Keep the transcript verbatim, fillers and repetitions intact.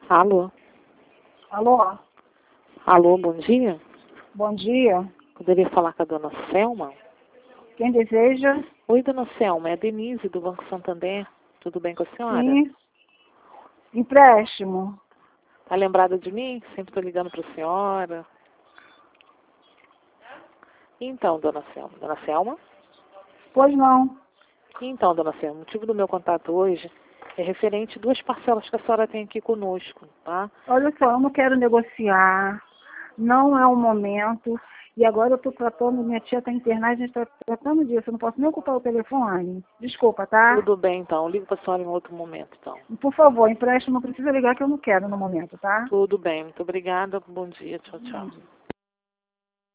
Alô? Alô? Alô, bom dia? Bom dia. Poderia falar com a dona Selma? Quem deseja? Oi, dona Selma, é a Denise do Banco Santander. Tudo bem com a senhora? Sim. Empréstimo. Tá lembrada de mim? Sempre estou ligando para a senhora. Então, dona Selma. Dona Selma? Pois não. Então, dona Selma, o motivo do meu contato hoje é referente a duas parcelas que a senhora tem aqui conosco, tá? Olha só, eu não quero negociar. Não é o momento. E agora eu estou tratando, minha tia está internada, a gente está tratando disso. Eu não posso nem ocupar o telefone. Desculpa, tá? Tudo bem, então. Ligo para a senhora em outro momento, então. Por favor, empréstimo não precisa ligar que eu não quero no momento, tá? Tudo bem. Muito obrigada. Bom dia. Tchau, tchau.